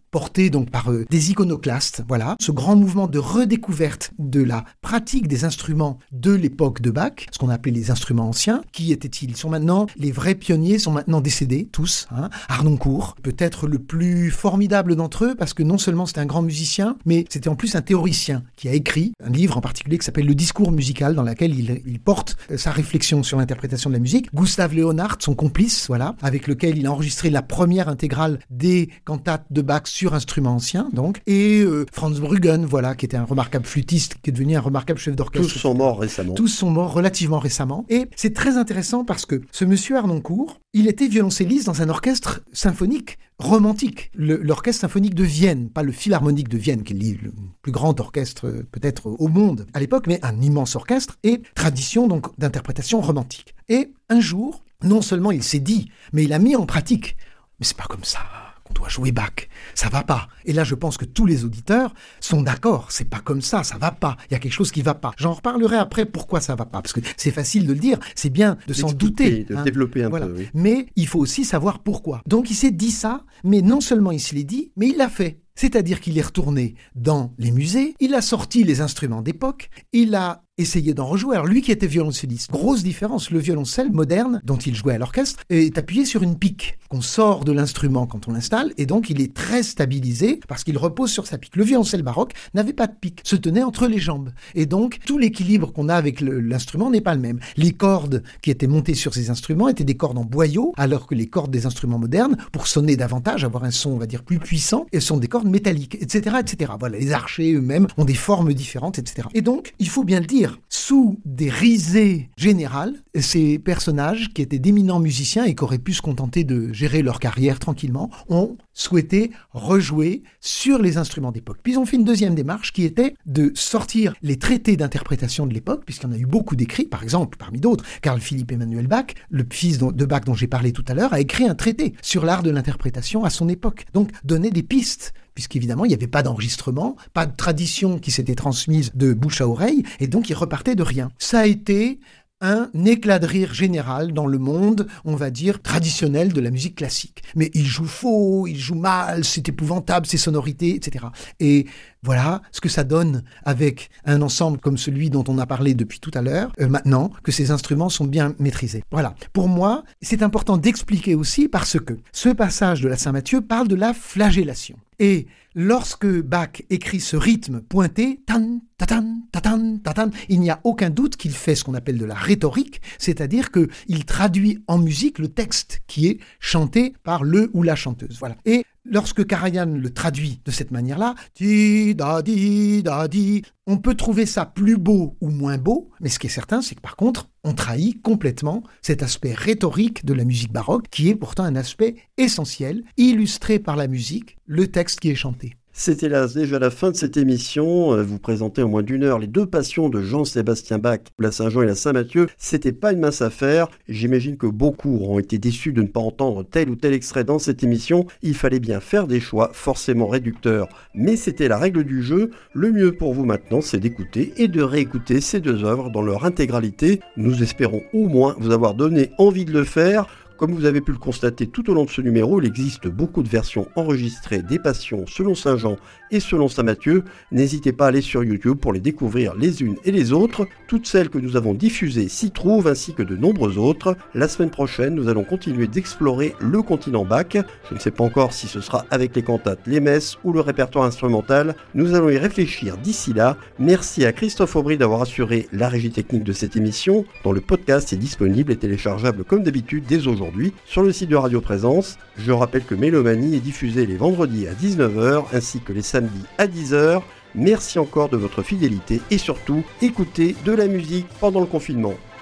porté donc par euh, des iconoclastes, voilà, ce grand mouvement de redécouverte de la pratique des instruments de l'époque de Bach, ce qu'on appelait les instruments anciens. Qui étaient-ils? Ils sont maintenant, les vrais pionniers sont maintenant décédés, tous. Hein. Arnoncourt, peut-être le plus formidable d'entre eux, parce que non seulement c'était un grand musicien, mais c'était en plus un théoricien qui a écrit un livre en particulier qui s'appelle Le discours musical, dans lequel il, il porte euh, sa réflexion sur l'interprétation de la musique. Gustave Leonhardt, son complice, voilà, avec lequel il a enregistré la première intégrale des cantates de Bach sur instruments anciens, donc, et euh, Franz Bruggen, voilà, qui était un remarquable flûtiste, qui est devenu un remarquable chef d'orchestre. Tous sont morts récemment. Tous sont morts relativement récemment. Et c'est très intéressant parce que ce monsieur Arnoncourt, il était violoncelliste dans un orchestre symphonique romantique, le, l'orchestre symphonique de Vienne, pas le Philharmonique de Vienne, qui est le plus grand orchestre euh, peut-être au monde à l'époque, mais un immense orchestre et tradition donc d'interprétation romantique. Et un jour, non seulement il s'est dit, mais il a mis en pratique, mais c'est pas comme ça qu'on doit jouer Bach, ça va pas. Et là, je pense que tous les auditeurs sont d'accord, c'est pas comme ça, ça va pas, il y a quelque chose qui va pas. J'en reparlerai après pourquoi ça va pas, parce que c'est facile de le dire, c'est bien de s'en douter. De hein. développer un voilà. peu, oui. Mais il faut aussi savoir pourquoi. Donc il s'est dit ça, mais non seulement il se l'est dit, mais il l'a fait. C'est-à-dire qu'il est retourné dans les musées, il a sorti les instruments d'époque, il a essayé d'en rejouer. Alors lui qui était violoncelliste, grosse différence, le violoncelle moderne dont il jouait à l'orchestre est appuyé sur une pique qu'on sort de l'instrument quand on l'installe et donc il est très stabilisé parce qu'il repose sur sa pique. Le violoncelle baroque n'avait pas de pique, se tenait entre les jambes et donc tout l'équilibre qu'on a avec le, l'instrument n'est pas le même. Les cordes qui étaient montées sur ces instruments étaient des cordes en boyau alors que les cordes des instruments modernes, pour sonner davantage, avoir un son on va dire plus puissant, elles sont des cordes métalliques, et cetera, et cetera. Voilà, les archers eux-mêmes ont des formes différentes, et cetera. Et donc, il faut bien le dire, sous des risées générales, ces personnages qui étaient d'éminents musiciens et qui auraient pu se contenter de gérer leur carrière tranquillement, ont souhaité rejouer sur les instruments d'époque. Puis ils ont fait une deuxième démarche qui était de sortir les traités d'interprétation de l'époque, puisqu'il y en a eu beaucoup d'écrits, par exemple, parmi d'autres, Carl Philipp Emanuel Bach, le fils de Bach dont j'ai parlé tout à l'heure, a écrit un traité sur l'art de l'interprétation à son époque. Donc, donner des pistes, puisqu'évidemment, il n'y avait pas d'enregistrement, pas de tradition qui s'était transmise de bouche à oreille, et donc il repartait de rien. Ça a été un éclat de rire général dans le monde, on va dire, traditionnel de la musique classique. Mais il joue faux, il joue mal, c'est épouvantable, ces sonorités, et cetera. Et voilà ce que ça donne avec un ensemble comme celui dont on a parlé depuis tout à l'heure, euh, maintenant que ces instruments sont bien maîtrisés. Voilà. Pour moi, c'est important d'expliquer aussi parce que ce passage de la Saint-Matthieu parle de la flagellation. Et lorsque Bach écrit ce rythme pointé, tan, tatan, tatan, tatan, il n'y a aucun doute qu'il fait ce qu'on appelle de la rhétorique, c'est-à-dire qu'il traduit en musique le texte qui est chanté par le ou la chanteuse. Voilà. Et lorsque Karajan le traduit de cette manière-là, di da di da di, on peut trouver ça plus beau ou moins beau, mais ce qui est certain, c'est que par contre, on trahit complètement cet aspect rhétorique de la musique baroque, qui est pourtant un aspect essentiel, illustré par la musique, le texte qui est chanté. C'était là déjà la fin de cette émission. Vous présentez en moins d'une heure les deux passions de Jean-Sébastien Bach, la Saint-Jean et la Saint-Matthieu. C'était pas une mince affaire. J'imagine que beaucoup auront été déçus de ne pas entendre tel ou tel extrait dans cette émission. Il fallait bien faire des choix forcément réducteurs. Mais c'était la règle du jeu. Le mieux pour vous maintenant, c'est d'écouter et de réécouter ces deux œuvres dans leur intégralité. Nous espérons au moins vous avoir donné envie de le faire. Comme vous avez pu le constater tout au long de ce numéro, il existe beaucoup de versions enregistrées des Passions selon Saint-Jean et selon Saint-Matthieu. N'hésitez pas à aller sur YouTube pour les découvrir les unes et les autres. Toutes celles que nous avons diffusées s'y trouvent, ainsi que de nombreuses autres. La semaine prochaine, nous allons continuer d'explorer le continent Bach. Je ne sais pas encore si ce sera avec les cantates, les messes ou le répertoire instrumental. Nous allons y réfléchir d'ici là. Merci à Christophe Aubry d'avoir assuré la régie technique de cette émission, dont le podcast est disponible et téléchargeable comme d'habitude dès aujourd'hui sur le site de Radio Présence. Je rappelle que Mélomanie est diffusée les vendredis à dix-neuf heures ainsi que les samedis à dix heures. Merci encore de votre fidélité et surtout, écoutez de la musique pendant le confinement.